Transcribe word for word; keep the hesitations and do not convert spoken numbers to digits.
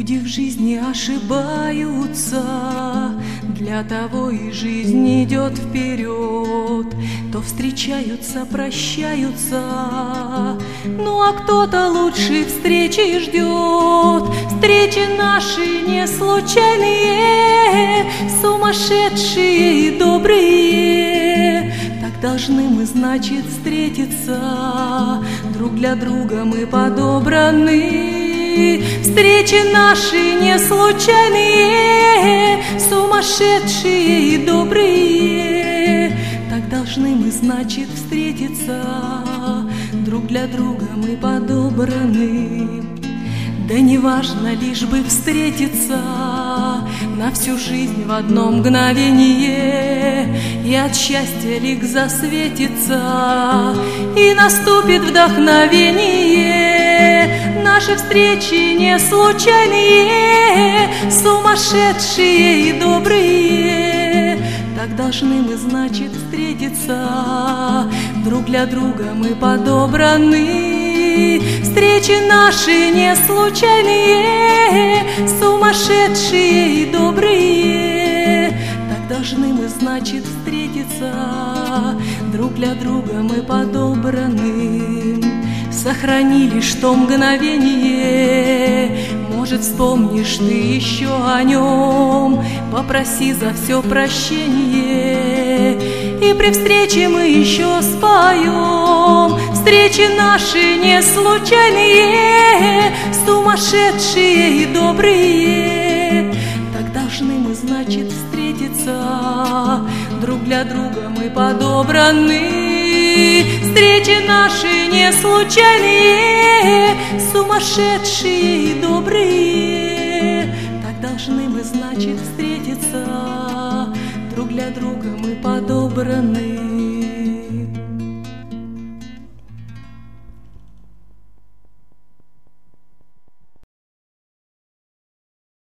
Люди в жизни ошибаются, для того и жизнь идет вперед. То встречаются, прощаются, ну а кто-то лучшей встречи ждет. Встречи наши не случайные, сумасшедшие и добрые. Так должны мы, значит, встретиться, друг для друга мы подобраны. Встречи наши не случайные, сумасшедшие и добрые. Так должны мы, значит, встретиться, друг для друга мы подобраны. Да не важно, лишь бы встретиться на всю жизнь в одно мгновение, и от счастья лик засветится, и наступит вдохновение. Наши встречи не случайные, сумасшедшие и добрые. Так должны мы, значит, встретиться, друг для друга мы подобраны. Встречи наши не случайные, сумасшедшие и добрые. Так должны мы, значит, встретиться, друг для друга мы подобраны. Сохрани лишь то мгновение, может, вспомнишь ты еще о нем. Попроси за все прощение, и при встрече мы еще споем. Встречи наши не случайные, сумасшедшие и добрые. Так должны мы, значит, встретиться, друг для друга мы подобраны. Встречи наши не случайные, сумасшедшие и добрые. Так должны мы, значит, встретиться, друг для друга мы подобраны.